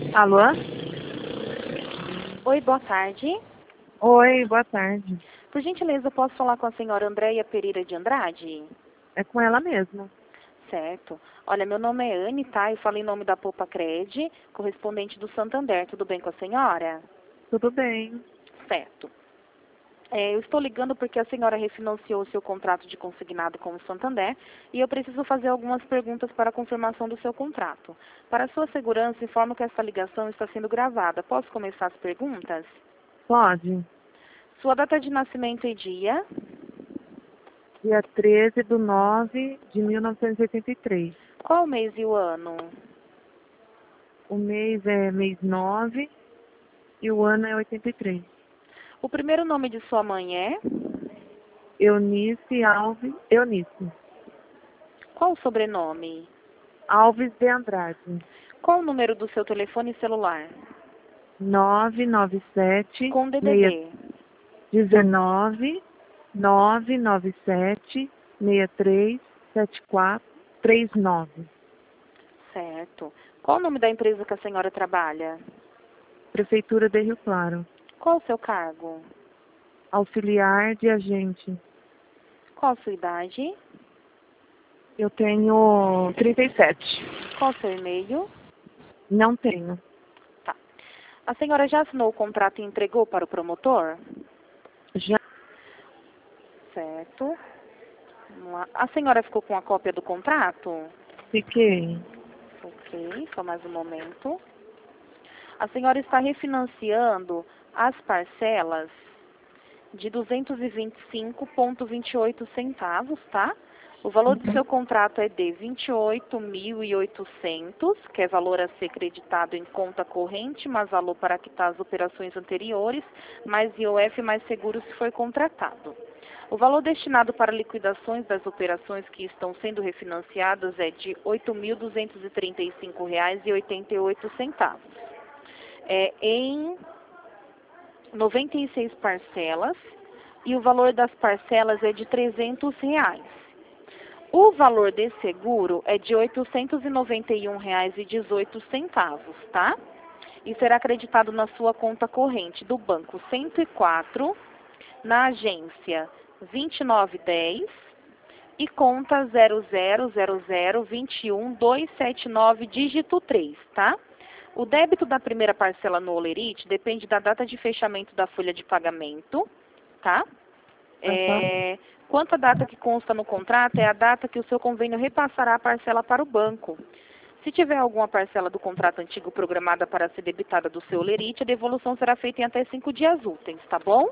Alô? Oi, boa tarde. Oi, boa tarde. Por gentileza, posso falar com a senhora Andréia Pereira de Andrade? É com ela mesma. Certo. Olha, meu nome é Anne, tá? Eu falo em nome da Poupa Cred, correspondente do Santander. Tudo bem com a senhora? Tudo bem. Certo. Eu estou ligando porque a senhora refinanciou o seu contrato de consignado com o Santander e eu preciso fazer algumas perguntas para a confirmação do seu contrato. Para sua segurança, informo que essa ligação está sendo gravada. Posso começar as perguntas? Pode. Sua data de nascimento e dia? Dia 13/9/1983. Qual o mês e o ano? O mês é mês 9 e o ano é 83. O primeiro nome de sua mãe é? Eunice Alves. Eunice. Qual o sobrenome? Alves de Andrade. Qual o número do seu telefone celular? 997 Com DDD. 19 997 637439. Certo. Qual o nome da empresa que a senhora trabalha? Prefeitura de Rio Claro. Qual o seu cargo? Auxiliar de agente. Qual a sua idade? Eu tenho 37. Qual o seu e-mail? Não tenho. Tá. A senhora já assinou o contrato e entregou para o promotor? Já Certo. Vamos lá. A senhora ficou com a cópia do contrato? fiquei. Ok, só mais um momento. A senhora está refinanciando as parcelas de 225,28 centavos, tá? O valor do seu contrato é de 28.800, que é valor a ser creditado em conta corrente, mais valor para quitar as operações anteriores, mais IOF mais seguro se for contratado. O valor destinado para liquidações das operações que estão sendo refinanciadas é de R$ 8.235,88. Em 96 parcelas e o valor das parcelas é de R$ 300. O valor de seguro é de R$ 891,18, tá? E será acreditado na sua conta corrente do Banco 104, na agência 2910 e conta 000021.279, dígito 3, tá? O débito da primeira parcela no Olerite depende da data de fechamento da folha de pagamento, tá? Quanto à data que consta no contrato, é a data que o seu convênio repassará a parcela para o banco. Se tiver alguma parcela do contrato antigo programada para ser debitada do seu Olerite, a devolução será feita em até 5 dias úteis, tá bom?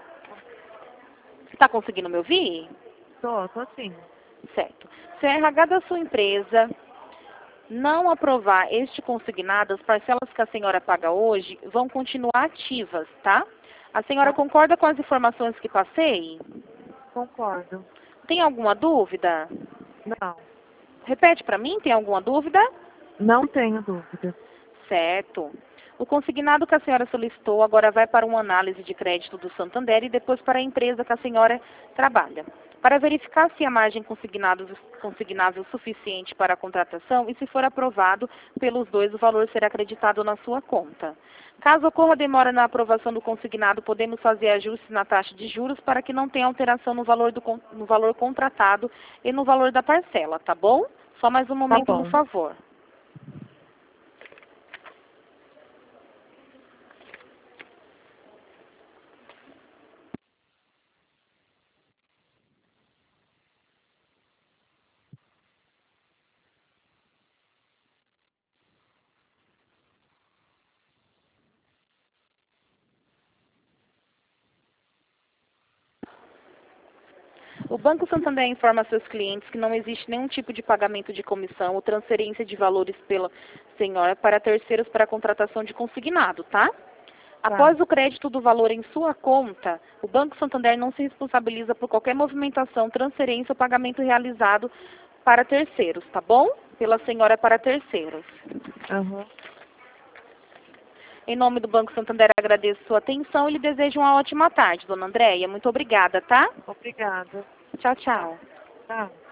Está conseguindo me ouvir? Tô sim. Certo. Se a RH da sua empresa não aprovar este consignado, as parcelas que a senhora paga hoje vão continuar ativas, tá? A senhora concorda com as informações que passei? Concordo. Tem alguma dúvida? Não. Repete para mim, tem alguma dúvida? Não tenho dúvida. Certo. O consignado que a senhora solicitou agora vai para uma análise de crédito do Santander e depois para a empresa que a senhora trabalha, para verificar se a margem consignável suficiente para a contratação e, se for aprovado pelos dois, o valor será acreditado na sua conta. Caso ocorra demora na aprovação do consignado, podemos fazer ajustes na taxa de juros para que não tenha alteração no valor contratado e no valor da parcela, tá bom? Só mais um momento, por favor. O Banco Santander informa a seus clientes que não existe nenhum tipo de pagamento de comissão ou transferência de valores pela senhora para terceiros para a contratação de consignado, tá? Após o crédito do valor em sua conta, o Banco Santander não se responsabiliza por qualquer movimentação, transferência ou pagamento realizado para terceiros, tá bom? Pela senhora para terceiros. Uhum. Em nome do Banco Santander, agradeço sua atenção e lhe desejo uma ótima tarde, dona Andréia. Muito obrigada, tá? Obrigada. Tchau, tchau. Tá.